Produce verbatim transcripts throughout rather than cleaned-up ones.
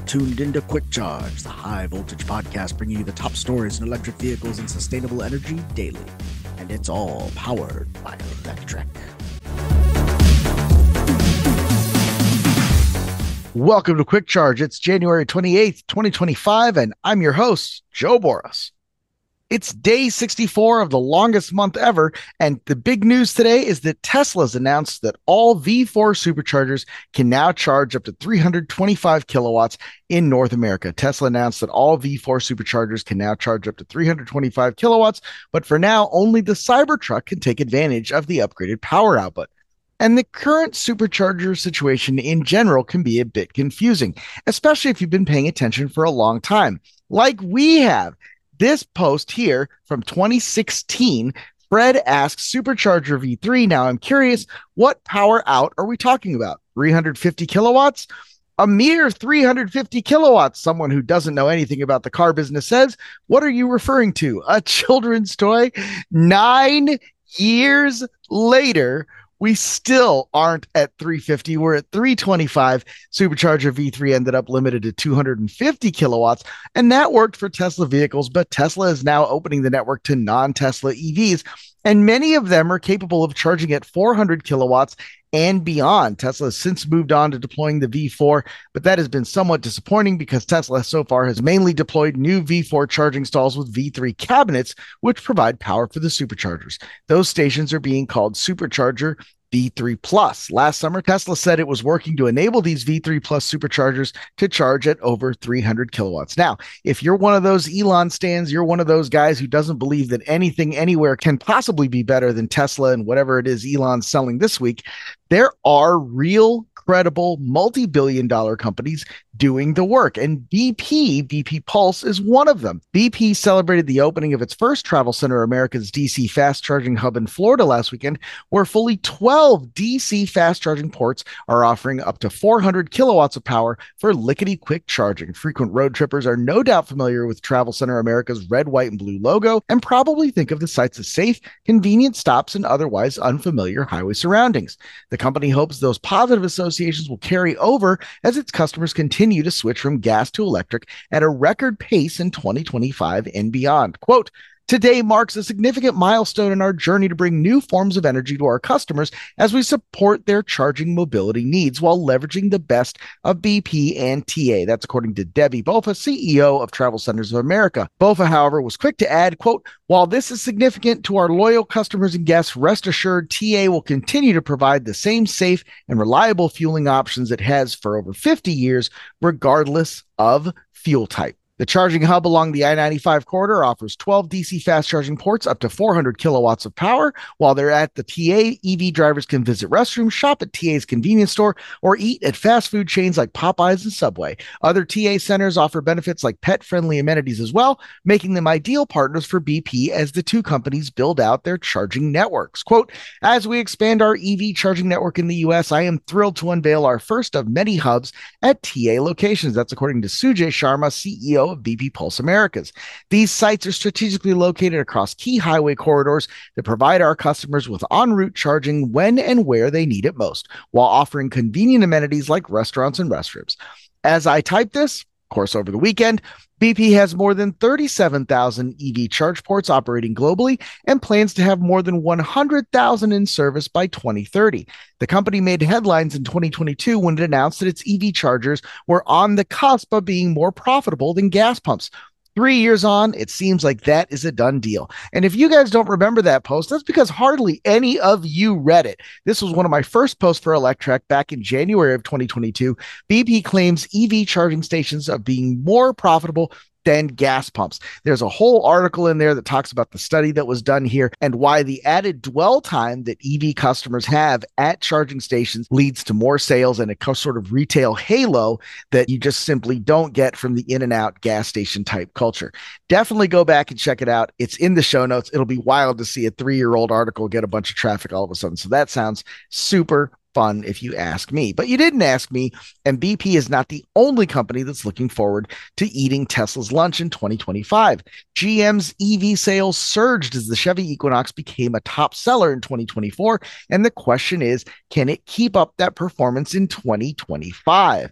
tuned into Quick Charge, the high voltage podcast bringing you the top stories in electric vehicles and sustainable energy daily. And it's all powered by electric. Welcome to Quick Charge. It's January twenty-eighth, twenty twenty-five, and I'm your host, Joe Boris. It's day sixty-four of the longest month ever, and the big news today is that Tesla's announced that all V four superchargers can now charge up to three hundred twenty-five kilowatts in North America. Tesla announced that all V four superchargers can now charge up to three hundred twenty-five kilowatts, but for now, only the Cybertruck can take advantage of the upgraded power output. And the current supercharger situation in general can be a bit confusing, especially if you've been paying attention for a long time, like we have. This post here from twenty sixteen, Fred asks Supercharger V three. Now I'm curious, what power out are we talking about? three hundred fifty kilowatts? A mere three hundred fifty kilowatts, someone who doesn't know anything about the car business says. What are you referring to? A children's toy? Nine years later, we still aren't at three fifty. We're at three twenty-five. Supercharger V three ended up limited to two hundred fifty kilowatts, and that worked for Tesla vehicles, but Tesla is now opening the network to non-Tesla E Vs, and many of them are capable of charging at four hundred kilowatts and beyond. Tesla has since moved on to deploying the V four, but that has been somewhat disappointing because Tesla so far has mainly deployed new V four charging stalls with V three cabinets, which provide power for the superchargers. Those stations are being called Supercharger V three Plus. Last summer, Tesla said it was working to enable these V three Plus superchargers to charge at over three hundred kilowatts. Now, if you're one of those Elon stans, you're one of those guys who doesn't believe that anything anywhere can possibly be better than Tesla and whatever it is Elon's selling this week, there are real, credible, multi-billion dollar companies doing the work. And B P, B P Pulse, is one of them. B P celebrated the opening of its first Travel Center America's D C fast charging hub in Florida last weekend, where fully twelve D C fast charging ports are offering up to four hundred kilowatts of power for lickety quick charging. Frequent road trippers are no doubt familiar with Travel Center America's red, white, and blue logo and probably think of the sites as safe, convenient stops in otherwise unfamiliar highway surroundings. The company hopes those positive associations will carry over as its customers continue to switch from gas to electric at a record pace in twenty twenty-five and beyond. Quote, "Today marks a significant milestone in our journey to bring new forms of energy to our customers as we support their charging mobility needs while leveraging the best of B P and T A." That's according to Debbie Bofa, C E O of Travel Centers of America. Bofa, however, was quick to add, quote, "While this is significant to our loyal customers and guests, rest assured T A will continue to provide the same safe and reliable fueling options it has for over fifty years, regardless of fuel type." The charging hub along the I ninety-five corridor offers twelve D C fast charging ports up to four hundred kilowatts of power. While they're at the T A, E V drivers can visit restrooms, shop at T A's convenience store, or eat at fast food chains like Popeyes and Subway. Other T A centers offer benefits like pet-friendly amenities as well, making them ideal partners for B P as the two companies build out their charging networks. Quote, "As we expand our E V charging network in the U S, I am thrilled to unveil our first of many hubs at T A locations." That's according to Sujay Sharma, C E O of B P Pulse Americas. These sites are strategically located across key highway corridors that provide our customers with en route charging when and where they need it most, while offering convenient amenities like restaurants and restrooms. As I type this, of course, over the weekend, B P has more than thirty-seven thousand E V charge ports operating globally and plans to have more than one hundred thousand in service by twenty thirty. The company made headlines in twenty twenty-two when it announced that its E V chargers were on the cusp of being more profitable than gas pumps. Three years on, it seems like that is a done deal. And if you guys don't remember that post, that's because hardly any of you read it. This was one of my first posts for Electrek back in January of twenty twenty-two. B P claims E V charging stations are being more profitable than gas pumps. There's a whole article in there that talks about the study that was done here and why the added dwell time that E V customers have at charging stations leads to more sales and a sort of retail halo that you just simply don't get from the in and out gas station type culture. Definitely go back and check it out. It's in the show notes. It'll be wild to see a three-year-old article get a bunch of traffic all of a sudden. So that sounds super fun if you ask me, but you didn't ask me, and B P is not the only company that's looking forward to eating Tesla's lunch in twenty twenty-five. G M's E V sales surged as the Chevy Equinox became a top seller in twenty twenty-four, and the question is, can it keep up that performance in twenty twenty-five?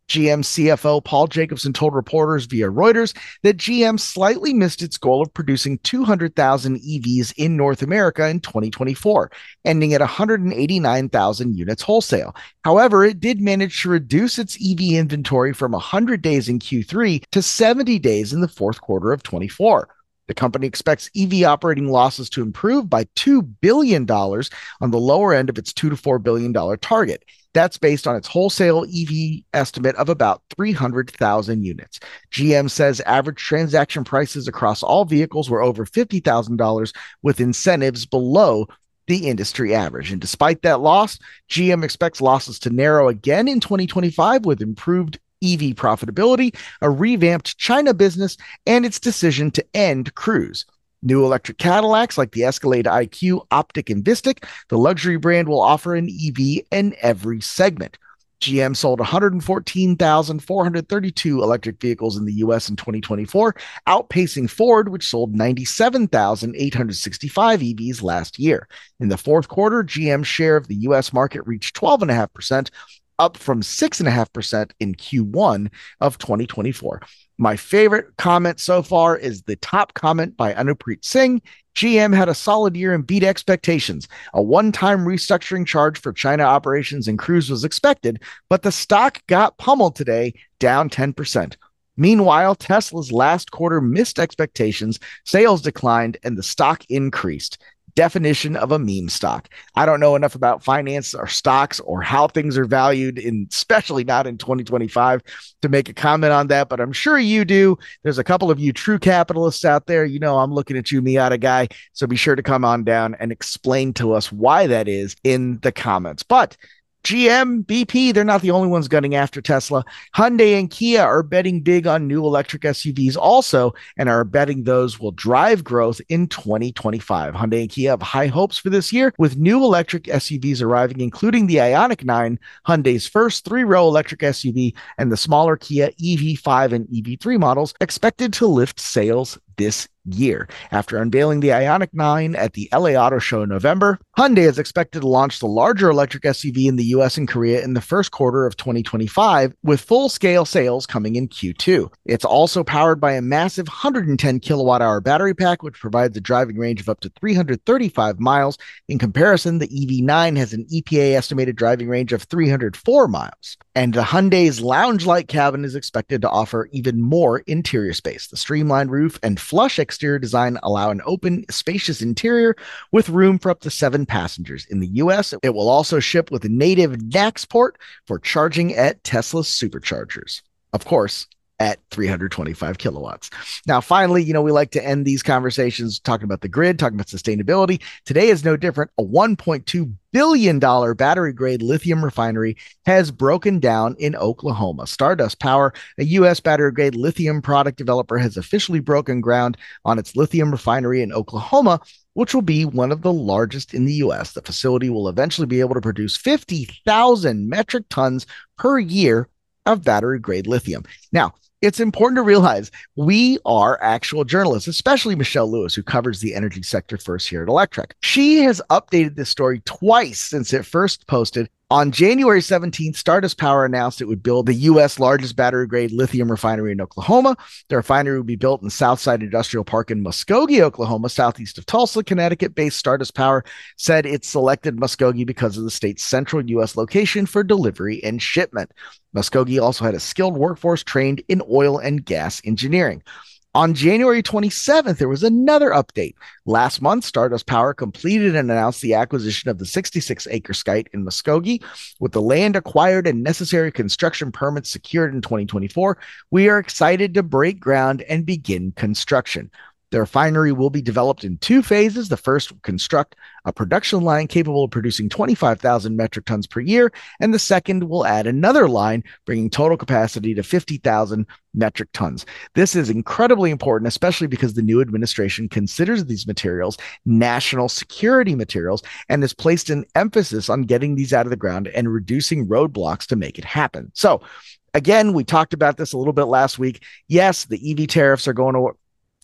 G M C F O Paul Jacobson told reporters via Reuters that G M slightly missed its goal of producing two hundred thousand E Vs in North America in twenty twenty-four, ending at one hundred eighty-nine thousand units wholesale. However, it did manage to reduce its E V inventory from one hundred days in Q three to seventy days in the fourth quarter of twenty-four. The company expects E V operating losses to improve by two billion dollars on the lower end of its two to four billion dollars target. That's based on its wholesale E V estimate of about three hundred thousand units. G M says average transaction prices across all vehicles were over fifty thousand dollars, with incentives below the industry average. And despite that loss, G M expects losses to narrow again in twenty twenty-five with improved E V profitability, a revamped China business, and its decision to end Cruise. New electric Cadillacs like the Escalade I Q, Optiq, and Vistiq, the luxury brand will offer an E V in every segment. G M sold one hundred fourteen thousand four hundred thirty-two electric vehicles in the U S in twenty twenty-four, outpacing Ford, which sold ninety-seven thousand eight hundred sixty-five E Vs last year. In the fourth quarter, G M's share of the U S market reached twelve point five percent, up from six point five percent in Q one of twenty twenty-four. My favorite comment so far is the top comment by Anupreet Singh. G M had a solid year and beat expectations. A one-time restructuring charge for China operations and Cruise was expected, but the stock got pummeled today, down ten percent. Meanwhile, Tesla's last quarter missed expectations, sales declined, and the stock increased. Definition of a meme stock. I don't know enough about finance or stocks or how things are valued, in, especially not in twenty twenty-five, to make a comment on that, but I'm sure you do. There's a couple of you true capitalists out there. You know I'm looking at you, Miata guy, so be sure to come on down and explain to us why that is in the comments. But G M, B P, they're not the only ones gunning after Tesla. Hyundai and Kia are betting big on new electric S U Vs also, and are betting those will drive growth in twenty twenty-five. Hyundai and Kia have high hopes for this year, with new electric S U Vs arriving, including the Ioniq nine, Hyundai's first three-row electric S U V, and the smaller Kia E V five and E V three models expected to lift sales this year. After unveiling the Ioniq nine at the L A Auto Show in November, Hyundai is expected to launch the larger electric S U V in the U S and Korea in the first quarter of twenty twenty-five, with full-scale sales coming in Q two. It's also powered by a massive one hundred ten kilowatt hour battery pack, which provides a driving range of up to three hundred thirty-five miles. In comparison, the E V nine has an E P A estimated driving range of three hundred four miles. And the Hyundai's lounge-like cabin is expected to offer even more interior space. The streamlined roof and flush exterior design allow an open, spacious interior with room for up to seven passengers. In the U S, it will also ship with a native N A C S port for charging at Tesla superchargers. Of course, at three hundred twenty-five kilowatts. Now, finally, you know, we like to end these conversations talking about the grid, talking about sustainability. Today is no different. A one point two billion dollars battery-grade lithium refinery has broken down in Oklahoma. Stardust Power, a U S battery-grade lithium product developer, has officially broken ground on its lithium refinery in Oklahoma, which will be one of the largest in the U S. The facility will eventually be able to produce fifty thousand metric tons per year of battery-grade lithium. Now, it's important to realize we are actual journalists, especially Michelle Lewis, who covers the energy sector first here at Electrek. She has updated this story twice since it first posted. On January seventeenth, Stardust Power announced it would build the U S largest battery-grade lithium refinery in Oklahoma. The refinery would be built in Southside Industrial Park in Muskogee, Oklahoma, southeast of Tulsa. Connecticut-based Stardust Power said it selected Muskogee because of the state's central U S location for delivery and shipment. Muskogee also had a skilled workforce trained in oil and gas engineering. On January twenty-seventh, there was another update. Last month, Stardust Power completed and announced the acquisition of the sixty-six acre site in Muskogee. With the land acquired and necessary construction permits secured in twenty twenty-four, we are excited to break ground and begin construction. The refinery will be developed in two phases. The first will construct a production line capable of producing twenty-five thousand metric tons per year, and the second will add another line, bringing total capacity to fifty thousand metric tons. This is incredibly important, especially because the new administration considers these materials national security materials and has placed an emphasis on getting these out of the ground and reducing roadblocks to make it happen. So, again, we talked about this a little bit last week. Yes, the E V tariffs are going to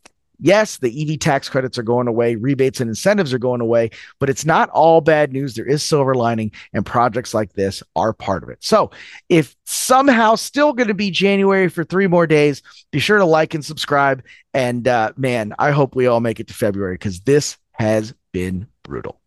Yes, the E V tax credits are going away, rebates and incentives are going away, but it's not all bad news. There is silver lining, and projects like this are part of it. So if somehow still going to be January for three more days, be sure to like and subscribe. And uh, man, I hope we all make it to February because this has been brutal.